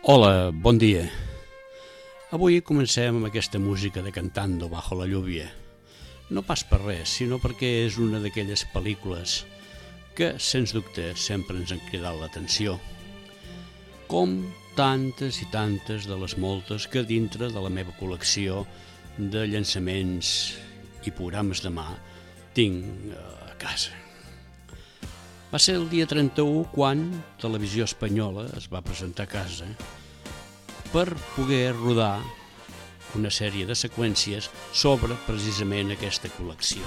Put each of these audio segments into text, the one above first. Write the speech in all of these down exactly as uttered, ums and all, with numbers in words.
Hola, bon dia. Avui comencem amb aquesta música de Cantando bajo la lluvia. No pas per res, sinó perquè és una d'aquelles pel·lícules que, sens dubte, sempre ens han cridat l'atenció. Com tantes i tantes de les moltes que dintre de la meva col·lecció de llançaments i programes de mà tinc a casa. Va ser el dia trenta-u quan Televisió Espanyola es va presentar a casa per poder rodar una sèrie de seqüències sobre precisament aquesta col·lecció.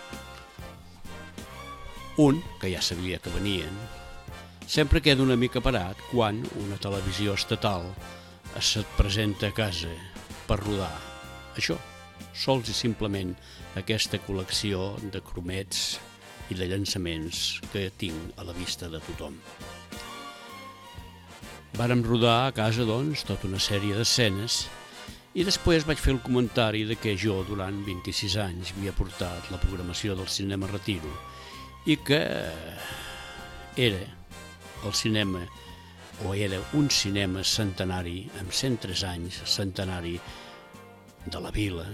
Un, que ja sabia que venien, sempre queda una mica parat quan una televisió estatal se't presenta a casa per rodar això, sols i simplement aquesta col·lecció de cromets i de llançaments que tinc a la vista de tothom. Vàrem rodar a casa, doncs, tota una sèrie d'escenes i després vaig fer el comentari de que jo, durant vint-i-sis anys, havia portat la programació del Cinema Retiro i que era el cinema, o era un cinema centenari, amb cent tres anys, centenari de la vila,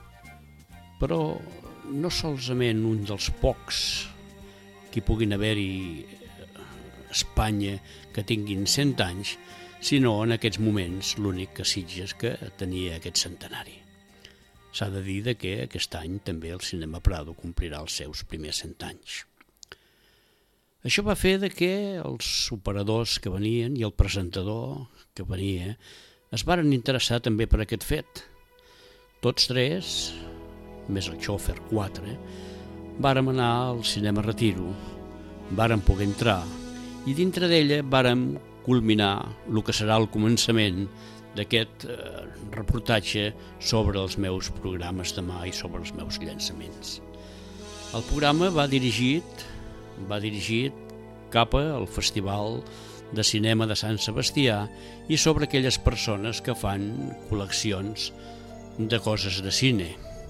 però no solament un dels pocs que hi puguin haver-hi a Espanya que tinguin cent anys, sinó en aquests moments l'únic que Sitges que tenia aquest centenari. S'ha de dir que aquest any també el Cinema Prado complirà els seus primers cent anys. Això va fer que els operadors que venien i el presentador que venia es varen interessar també per aquest fet. Tots tres, més el xòfer quatre, vàrem anar al Cinema Retiro, vàrem poder entrar i dintre d'ella vàrem culminar el que serà el començament d'aquest eh, reportatge sobre els meus programes de mà i sobre els meus llançaments. El programa va dirigit, va dirigit cap al Festival de Cinema de Sant Sebastià i sobre aquelles persones que fan col·leccions de coses de cine.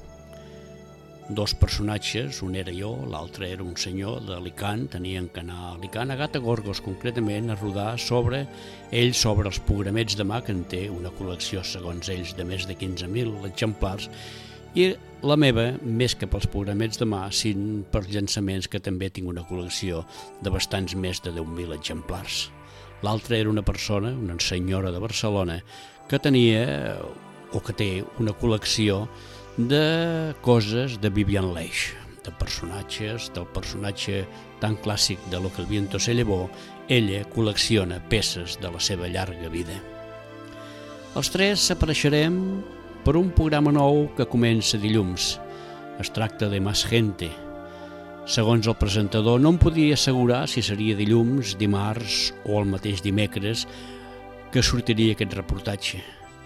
Dos personatges, un era jo, l'altre era un senyor d'Alicant, tenien que anar a Alicant, a Gata-Gorgos concretament, a rodar sobre ell, sobre els programets de mà, que en té una col·lecció, segons ells, de més de quinze mil exemplars, i la meva, més que pels programets de mà, sinó per llançaments, que també tinc una col·lecció de bastants més de deu mil exemplars. L'altre era una persona, una senyora de Barcelona, que tenia, o que té, una col·lecció de coses de Vivian Leigh, de personatges, del personatge tan clàssic de Lo que el viento se llevó. Ella col·lecciona peces de la seva llarga vida. Els tres apareixerem per un programa nou que comença dilluns. Es tracta de Más Gente. Segons el presentador, no em podia assegurar si seria dilluns, dimarts o el mateix dimecres que sortiria aquest reportatge.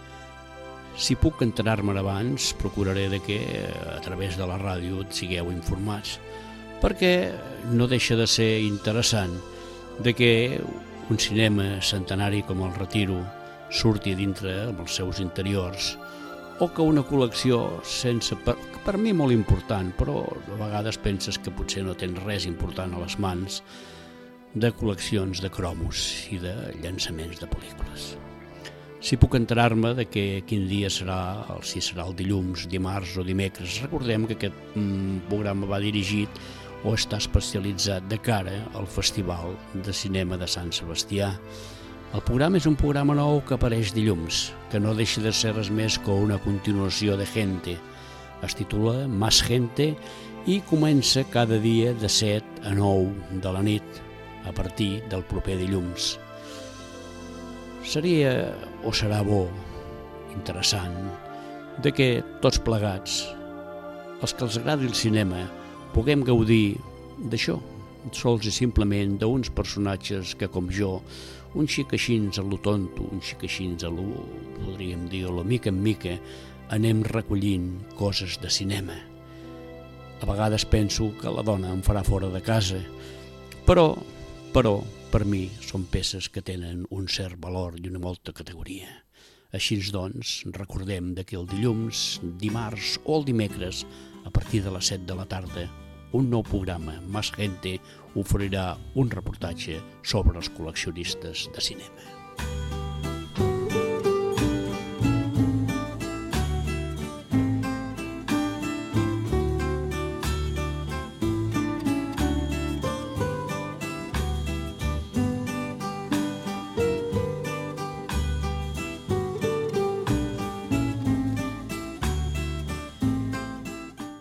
Si puc enterar-me'n abans, procuraré de que a través de la ràdio et sigueu informats, perquè no deixa de ser interessant de que un cinema centenari com el Retiro surti dintre amb els seus interiors, o que una col·lecció sense, per, per mi molt important, però a vegades penses que potser no tens res important a les mans, de col·leccions de cromos i de llançaments de pel·lícules. Si puc enterar-me de que quin dia serà, si serà el dilluns, dimarts o dimecres. Recordem que aquest mm, programa va dirigit o està especialitzat de cara al Festival de Cinema de Sant Sebastià. El programa és un programa nou que apareix dilluns, que no deixa de ser res més que una continuació de Gente. Es titula Más Gente i comença cada dia de set a nou de la nit, a partir del proper dilluns. Seria o serà bo, interessant, de que tots plegats, els que els agradi el cinema, puguem gaudir d'això, sols i simplement d'uns personatges que, com jo, un xic aixins a lo tonto, un xic aixins a lo, podríem dir, a lo mica en mica, anem recollint coses de cinema. A vegades penso que la dona em farà fora de casa, però, però, per mi són peces que tenen un cert valor i una molta categoria. Així doncs, recordem que el dilluns, dimarts o el dimecres, a partir de les set de la tarda, un nou programa, Más Gente, oferirà un reportatge sobre els col·leccionistes de cinema.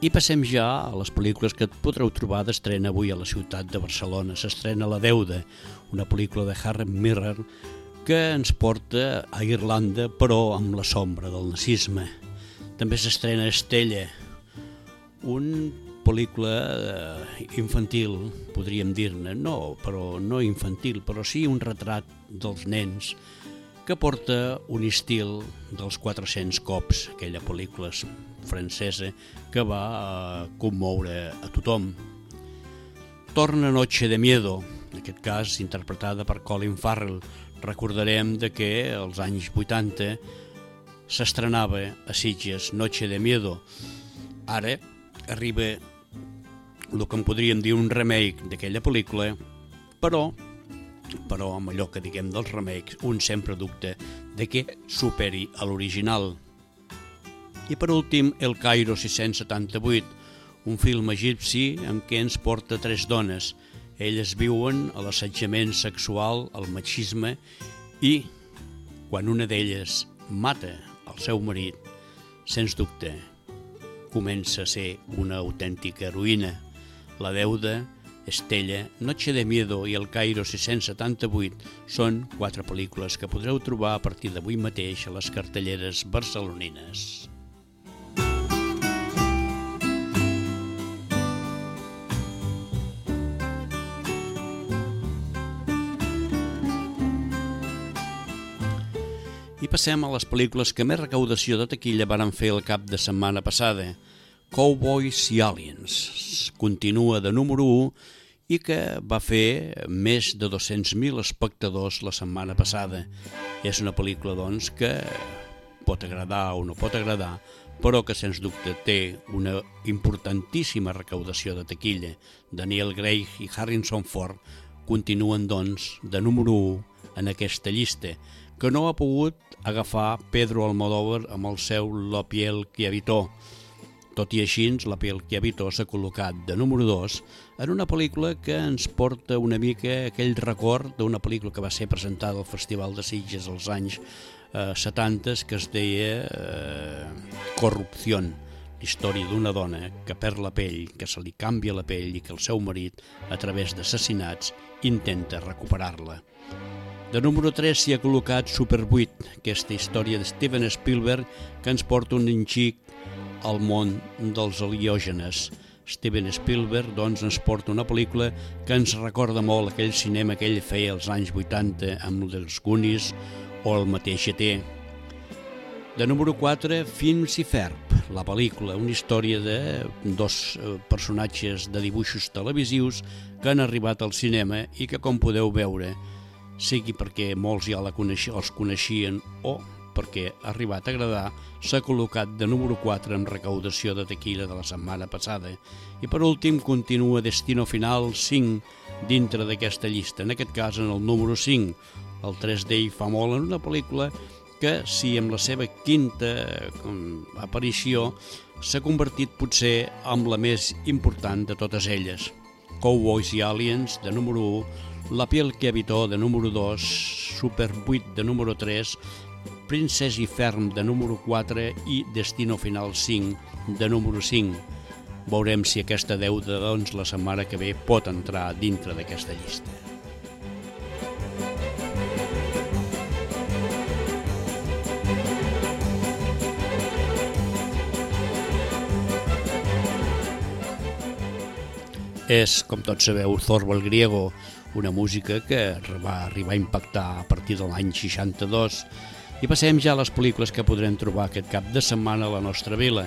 I passem ja a les pel·lícules que podreu trobar d'estrena avui a la ciutat de Barcelona. S'estrena La Deuda, una pel·lícula de Helen Mirren que ens porta a Irlanda, però amb la sombra del nazisme. També s'estrena Estella, una pel·lícula infantil, podríem dir-ne, no, però no infantil, però sí un retrat dels nens que porta un estil dels quatre-cents cops, aquella pel·lícula francesa que va commoure a tothom. Torna Noche de Miedo, en aquest cas interpretada per Colin Farrell. Recordarem de que als anys vuitanta s'estrenava a Sitges Noche de Miedo. Ara arriba el que en podríem dir un remake d'aquella pel·lícula, però però amb allò que diguem dels remakes, un sempre dubta de que superi a l'original. I per últim, El Cairo sis-cents setanta-vuit, un film egipci en què ens porta tres dones. Elles viuen a l'assetjament sexual, el machisme, i quan una d'elles mata el seu marit, sens dubte, comença a ser una autèntica heroïna. La Deuda, Estella, Noche de Miedo i El Cairo sis-cents setanta-vuit són quatre pel·lícules que podreu trobar a partir d'avui mateix a les cartelleres barcelonines. I passem a les pel·lícules que més recaudació de taquilla varen fer el cap de setmana passada. Cowboys i Aliens continua de número u i que va fer més de dos-cents mil espectadors la setmana passada. És una pel·lícula, doncs, que pot agradar o no pot agradar, però que, sens dubte, té una importantíssima recaudació de taquilla. Daniel Craig i Harrison Ford continuen, doncs, de número u en aquesta llista, que no ha pogut agafar Pedro Almodóvar amb el seu La piel que habitó. Tot i així, La piel que habitó s'ha col·locat de número dos en una pel·lícula que ens porta una mica aquell record d'una pel·lícula que va ser presentada al Festival de Sitges als anys eh, setanta, que es deia eh, Corrupción, la història d'una dona que perd la pell, que se li canvia la pell i que el seu marit, a través d'assassinats, intenta recuperar-la. De número tres s'hi ha col·locat Super vuit, aquesta història de Steven Spielberg que ens porta un xic al món dels aliògenes. Steven Spielberg, doncs, ens porta una pel·lícula que ens recorda molt aquell cinema que ell feia als anys vuitanta amb el dels Goonies o el mateix E T. De número quatre, Phineas i Ferb, la pel·lícula, una història de dos personatges de dibuixos televisius que han arribat al cinema i que, com podeu veure, sigui perquè molts ja la coneixien, els coneixien o perquè ha arribat a agradar, s'ha col·locat de número quatre amb recaudació de taquilla de la setmana passada. I per últim continua Destino Final cinc dintre d'aquesta llista, en aquest cas en el número cinc. El tres D fa molt en una pel·lícula que, si amb la seva quinta aparició, s'ha convertit potser en la més important de totes elles. Cowboys i Aliens, de número u, La piel que habitó, de número dos, Super vuit, de número tres, Princess i Ferm, de número quatre, i Destino Final cinc, de número cinc. Veurem si aquesta deuda, doncs, la setmana que ve pot entrar dintre d'aquesta llista. És, com tots sabeu, Zorba el Griego, una música que va arribar a impactar a partir de l'any seixanta-dos. I passem ja a les pel·lícules que podrem trobar aquest cap de setmana a la nostra vila.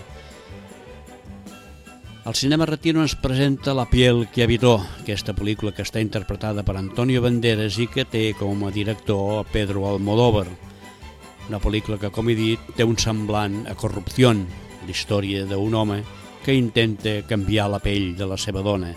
El Cinema Retiro ens presenta La piel que habitó, aquesta pel·lícula que està interpretada per Antonio Banderas i que té com a director Pedro Almodóvar. Una pel·lícula que, com he dit, té un semblant a Corrupción, la història d'un home que intenta canviar la pell de la seva dona.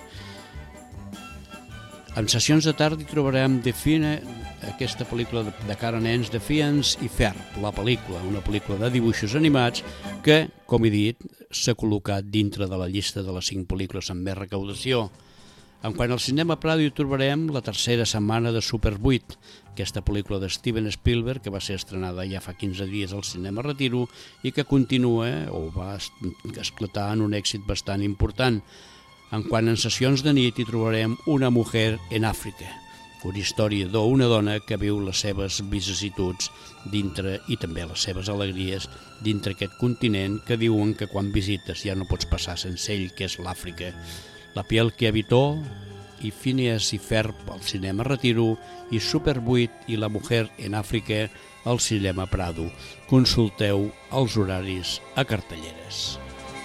En sessions de tarda hi trobarem Define, aquesta pel·lícula de cara a nens, Defiance i Ferb, la pel·lícula, una pel·lícula de dibuixos animats que, com he dit, s'ha col·locat dintre de la llista de les cinc pel·lícules amb més recaudació. En quant al cinema Prado hi trobarem la tercera setmana de Super vuit, aquesta pel·lícula de Steven Spielberg que va ser estrenada ja fa quinze dies al cinema Retiro i que continua o va esclatar en un èxit bastant important. En quant a sessions de nit hi trobarem Una mujer en Àfrica, una història d'una dona que viu les seves vicissituds dintre i també les seves alegries dintre aquest continent que diuen que quan visites ja no pots passar sense ell, que és l'Àfrica. La piel que habitó i Phineas i Ferb al cinema Retiro i Super vuit i La mujer en Àfrica al cinema Prado. Consulteu els horaris a cartelleres.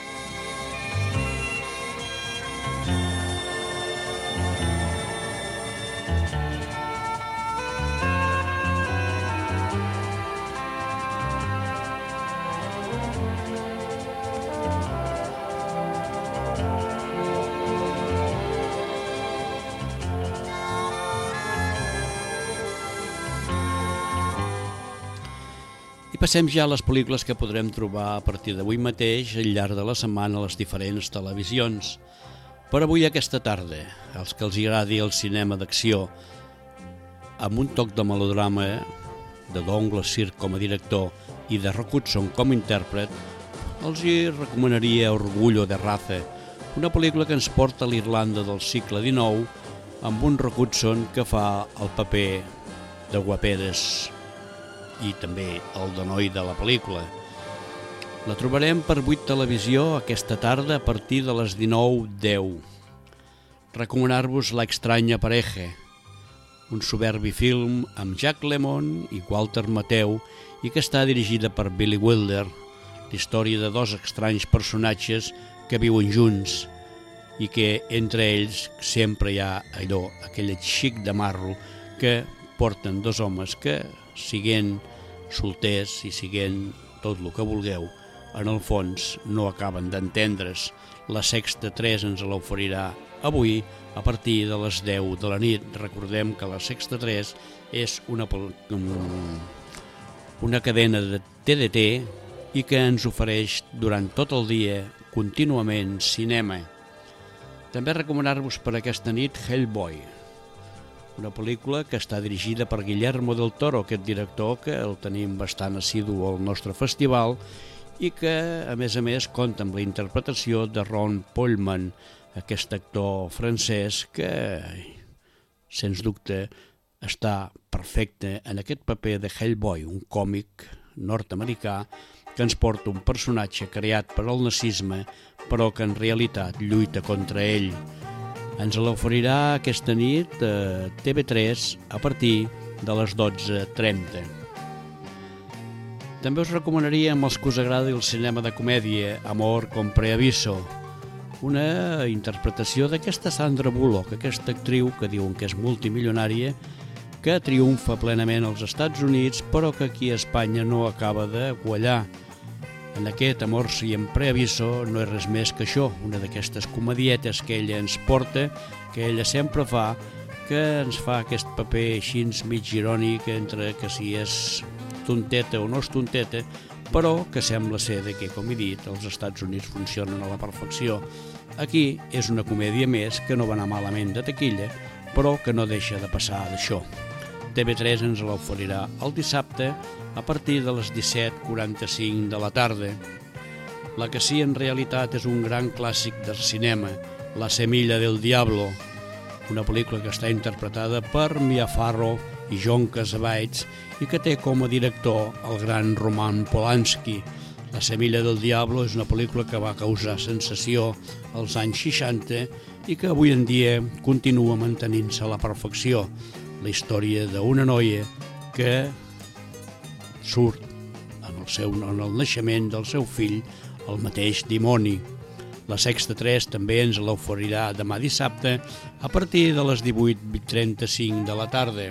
I passem ja a les pel·lícules que podrem trobar a partir d'avui mateix al llarg de la setmana a les diferents televisions. Per avui aquesta tarda, els que els agradi el cinema d'acció amb un toc de melodrama de Douglas Sirk com a director i de Rock Hudson com a intèrpret, els hi recomanaria Orgullo de Raza, una pel·lícula que ens porta a l'Irlanda del segle dinou amb un Rock Hudson que fa el paper de guaperes i també el de noi de la pel·lícula. La trobarem per vuit Televisió aquesta tarda a partir de les dinou deu. Recomanar-vos La extraña pareja, un soberbi film amb Jack Lemmon i Walter Matthau i que està dirigida per Billy Wilder, la història de dos estranys personatges que viuen junts i que entre ells sempre hi ha allò, aquell xic de marro que porten dos homes que, siguent solters i siguent tot el que vulgueu, en el fons no acaben d'entendre's. La Sexta tres ens l'oferirà avui a partir de les deu de la nit. Recordem que la Sexta tres és una, una cadena de T D T i que ens ofereix durant tot el dia contínuament cinema. També recomanar-vos per aquesta nit Hellboy, una pel·lícula que està dirigida per Guillermo del Toro, aquest director que el tenim bastant assidu al nostre festival i que, a més a més, compta amb la interpretació de Ron Perlman, aquest actor francès que, sens dubte, està perfecte en aquest paper de Hellboy, un còmic nord-americà que ens porta un personatge creat per al nazisme però que en realitat lluita contra ell. Ens l'oferirà aquesta nit a T V tres a partir de les dotze trenta. També us recomanaríem als que us agradi el cinema de comèdia Amor con preaviso, una interpretació d'aquesta Sandra Bullock, aquesta actriu que diuen que és multimilionària, que triomfa plenament als Estats Units però que aquí a Espanya no acaba de quallar. En aquest Amor i en preaviso no és res més que això, una d'aquestes comedietes que ella ens porta, que ella sempre fa, que ens fa aquest paper així mig irònic entre que si és tonteta o no és tonteta, però que sembla ser que, com he dit, els Estats Units funcionen a la perfecció. Aquí és una comèdia més que no va anar malament de taquilla, però que no deixa de passar d'això. T V tres ens l'oferirà el dissabte a partir de les disset quaranta-cinc de la tarda. La que sí en realitat és un gran clàssic del cinema, La semilla del diablo, una pel·lícula que està interpretada per Mia Farrow i John Cassavetes i que té com a director el gran Roman Polanski. La semilla del diablo és una pel·lícula que va causar sensació als anys seixanta i que avui en dia continua mantenint-se a la perfecció. La història d'una noia que surt en el, seu, en el naixement del seu fill el mateix dimoni. La Sexta tres també ens l'oferirà demà dissabte a partir de les divuit trenta-cinc de la tarda.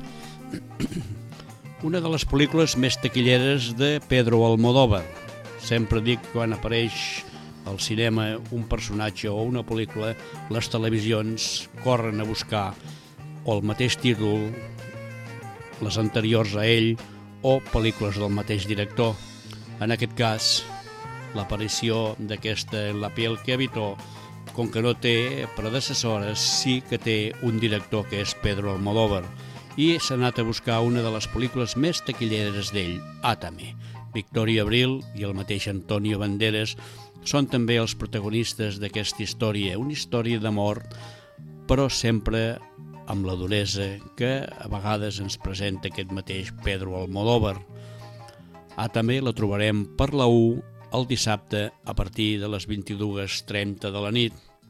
Una de les pel·lícules més taquilleres de Pedro Almodóvar. Sempre dic que quan apareix al cinema un personatge o una pel·lícula, les televisions corren a buscar o el mateix títol, les anteriors a ell, o pel·lícules del mateix director. En aquest cas, l'aparició d'aquesta La piel que habitó com que no té predecessores, sí que té un director que és Pedro Almodóvar, i s'ha anat a buscar una de les pel·lícules més taquilleres d'ell, Átame. Victoria Abril i el mateix Antonio Banderas són també els protagonistes d'aquesta història, una història d'amor, però sempre amb la duresa que a vegades ens presenta aquest mateix Pedro Almodóvar. Átame la trobarem per la u el dissabte a partir de les vint-i-dues trenta de la nit.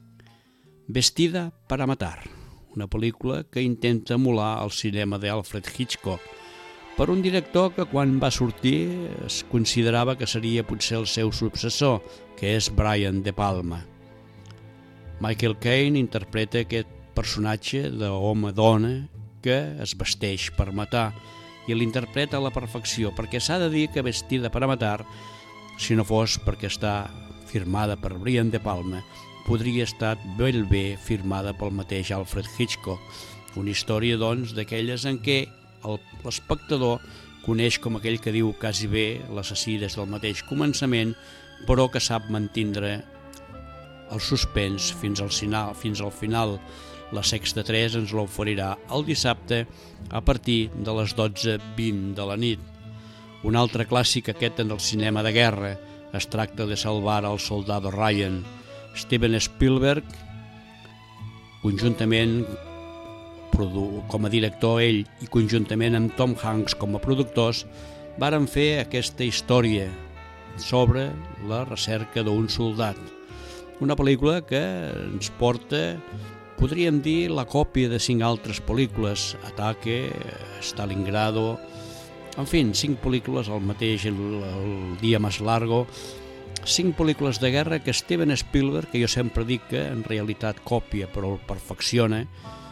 Vestida para matar, una pel·lícula que intenta emular el cinema d'Alfred Hitchcock, per un director que quan va sortir es considerava que seria potser el seu successor, que és Brian De Palma. Michael Caine interpreta aquest personatge d'home-dona que es vesteix per matar i l'interpreta a la perfecció, perquè s'ha de dir que Vestida para matar, si no fos perquè està firmada per Brian De Palma, podria estar ben bé firmada pel mateix Alfred Hitchcock. Una història, doncs, d'aquelles en què l'espectador coneix com aquell que diu quasi bé l'assassí des del mateix començament, però que sap mantindre el suspens fins al final. Fins al final. La Sexta tres ens l'oferirà el dissabte a partir de les dotze vint de la nit. Un altre clàssic aquest en el cinema de guerra. Es tracta de Salvar al soldado Ryan. Steven Spielberg, conjuntament com a director ell i conjuntament amb Tom Hanks com a productors, varen fer aquesta història sobre la recerca d'un soldat. Una pel·lícula que ens porta, podríem dir, la còpia de cinc altres pel·lícules, Ataque, Stalingrado, en fi, cinc pel·lícules, el mateix el, el Día Más Largo, cinc pel·lícules de guerra que Steven Spielberg, que jo sempre dic que en realitat còpia però el perfecciona,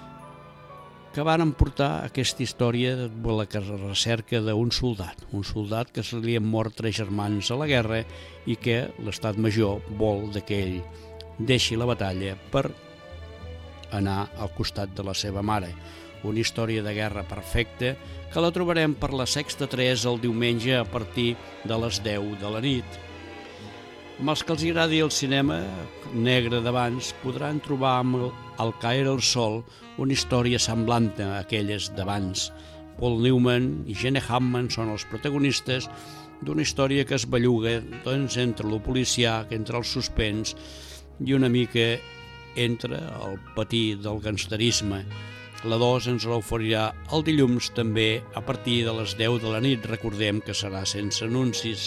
que van portar aquesta història de la recerca d'un soldat, un soldat que se li han mort tres germans a la guerra i que l'estat major vol que ell deixi la batalla per anar al costat de la seva mare. Una història de guerra perfecta que la trobarem per la Sexta tres el diumenge a partir de les deu de la nit. Amb els que els agradi el cinema negre d'abans podran trobar amb Al caer el sol una història semblant a aquelles d'abans. Paul Newman i Gene Hammond són els protagonistes d'una història que es belluga, doncs, entre lo policiac, entre el suspens i una mica entre el patí del gangsterisme. La dos ens l'oferirà el dilluns també a partir de les deu de la nit. Recordem que serà sense anuncis.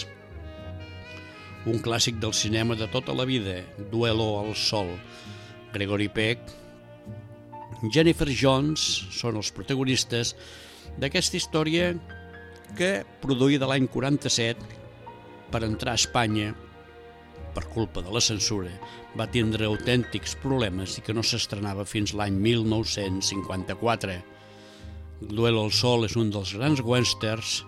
Un clàssic del cinema de tota la vida, Duelo al sol. Gregory Peck, Jennifer Jones són els protagonistes d'aquesta història que, produïda l'any quaranta-set, per entrar a Espanya, per culpa de la censura, va tindre autèntics problemes i que no s'estrenava fins l'any mil nou-cents cinquanta-quatre. Duelo al sol és un dels grans westerns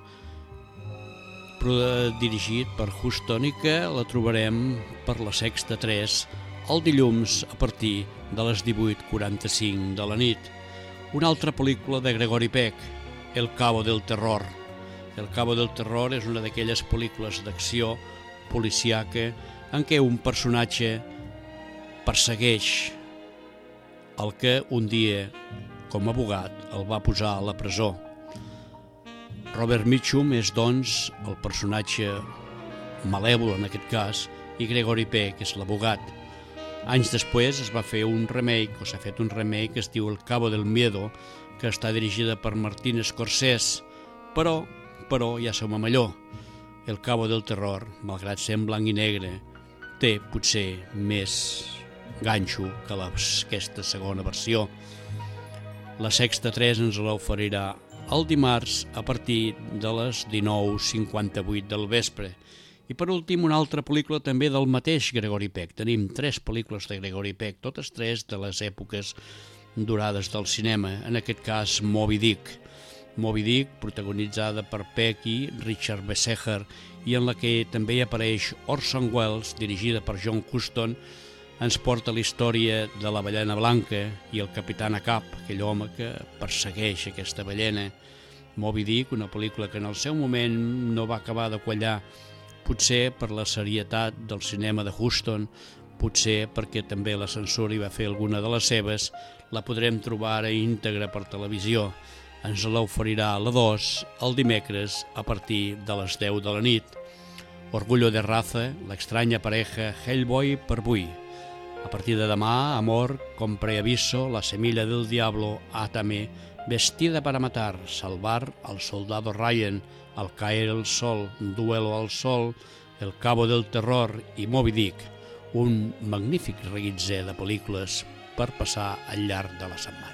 dirigit per Huston i que la trobarem per la Sexta tres el dilluns a partir de les divuit quaranta-cinc de la nit. Una altra pel·lícula de Gregory Peck, El cabo del terror. El cabo del terror és una d'aquelles pel·lícules d'acció policíaca en què un personatge persegueix el que un dia, com a abogat, el va posar a la presó. Robert Mitchum és, doncs, el personatge malèvol en aquest cas i Gregory Peck és l'abogat. Anys després es va fer un remake, o s'ha fet un remake que es diu El cabo del miedo, que està dirigida per Martin Scorsese, però, però ja som a millor. El cabo del terror, malgrat ser en blanc i negre, té potser més ganxo que la, aquesta segona versió. La Sexta tres ens l'oferirà el dimarts a partir de les dinou cinquanta-vuit del vespre. I per últim, una altra pel·lícula també del mateix Gregory Peck. Tenim tres pel·lícules de Gregory Peck, totes tres de les èpoques dorades del cinema, en aquest cas Moby Dick. Moby Dick, protagonitzada per Peck i Richard Besseger, i en la que també hi apareix Orson Welles, dirigida per John Huston, ens porta la història de la ballena blanca i el capità Ahab, aquell home que persegueix aquesta ballena. Moby Dick, una pel·lícula que en el seu moment no va acabar de quallar, potser per la serietat del cinema de Huston, potser perquè també la censura hi va fer alguna de les seves, la podrem trobar ara íntegra per televisió. Ens l'oferirà a la dos el dimecres a partir de les deu de la nit. Orgullo de raza, l'extranya pareja Hellboy per Bui. A partir de demà, amor, con preaviso, la semilla del diablo, Atame, vestida para matar, salvar al soldado Ryan, al caer el sol, duelo al sol, el cabo del terror i Moby Dick, un magnífic reguitzell de pel·lícules per passar al llarg de la setmana.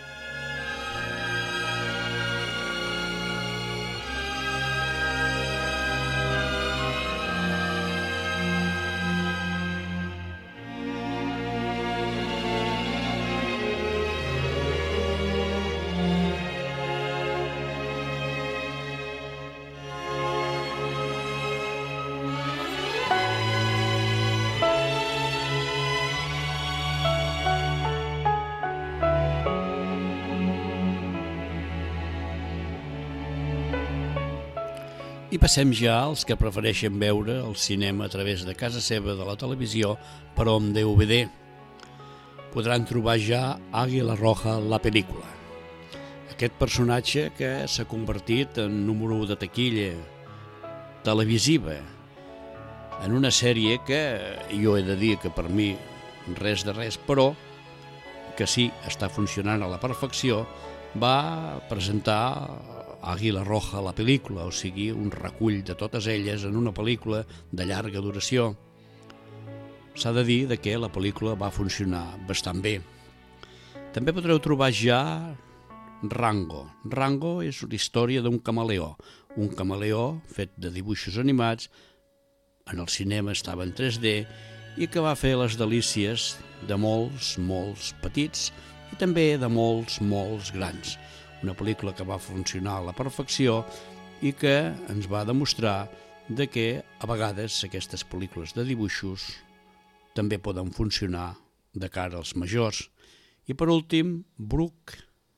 I passem ja als que prefereixen veure el cinema a través de casa seva de la televisió, però amb D V D. Podran trobar ja Àguila Roja, la pel·lícula. Aquest personatge que s'ha convertit en número u de taquilla televisiva, en una sèrie que jo he de dir que per mi res de res, però que sí, està funcionant a la perfecció, va presentar Àguila Roja, la pel·lícula, o sigui, un recull de totes elles en una pel·lícula de llarga duració. S'ha de dir que la pel·lícula va funcionar bastant bé. També podreu trobar ja Rango. Rango és una història d'un camaleó, un camaleó fet de dibuixos animats, en el cinema estava en tres D, i que va fer les delícies de molts, molts petits i també de molts, molts grans. Una pel·lícula que va funcionar a la perfecció i que ens va demostrar de que a vegades aquestes pel·lícules de dibuixos també poden funcionar de cara als majors. I per últim, Brook,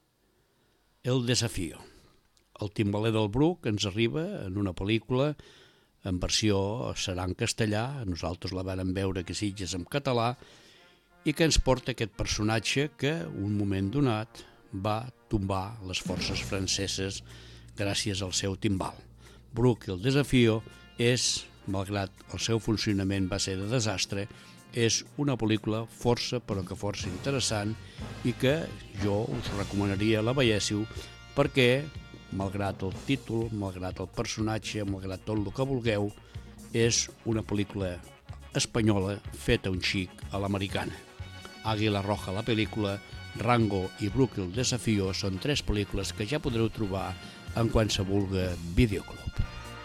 el desafío. El timbaler del Brook ens arriba en una pel·lícula en versió serà en castellà, nosaltres la vàrem veure que Sitges en català, i que ens porta aquest personatge que un moment donat va tombar les forces franceses gràcies al seu timbal. Brook, el desafío, és, malgrat el seu funcionament va ser de desastre, és una pel·lícula força, però que força interessant i que jo us recomanaria la veiéssiu perquè, malgrat el títol, malgrat el personatge, malgrat tot el que vulgueu, és una pel·lícula espanyola feta un xic a l'americana. Àguila Roja, la pel·lícula, Rango i Brook, el desafío són tres pel·lícules que ja podreu trobar en qualsevol videoclub.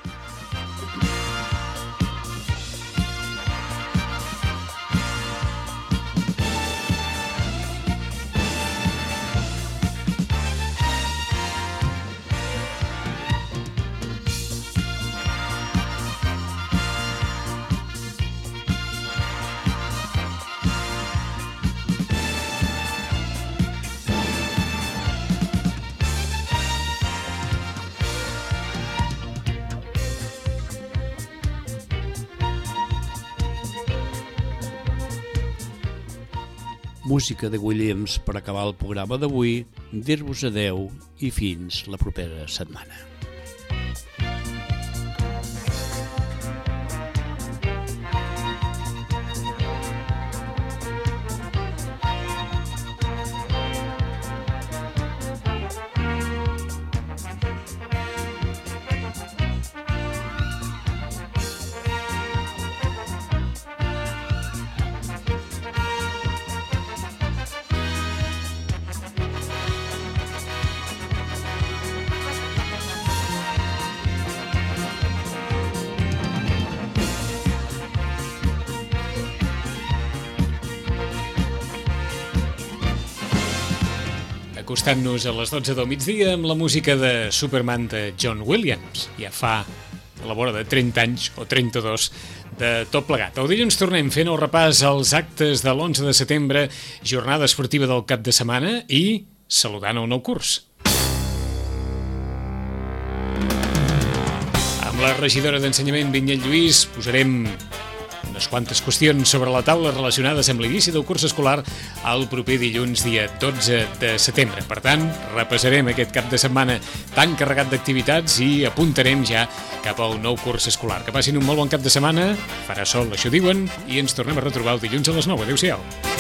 Música de Williams per acabar el programa d'avui, dir-vos adeu i fins la propera setmana. Acostant-nos a les dotze del migdia amb la música de Superman de John Williams. Ja fa a la vora de trenta anys o trenta-dos de tot plegat. El dilluns tornem fent el repàs als actes de l'onze de setembre, jornada esportiva del cap de setmana i saludant el nou curs. Amb la regidora d'Ensenyament, Vinyet Lluís, posarem unes quantes qüestions sobre la taula relacionades amb l'inici del curs escolar el proper dilluns, dia dotze de setembre. Per tant, repassarem aquest cap de setmana tan carregat d'activitats i apuntarem ja cap a un nou curs escolar. Que passin un molt bon cap de setmana, farà sol, això diuen, i ens tornem a retrobar el dilluns a les nou. Adéu-siau.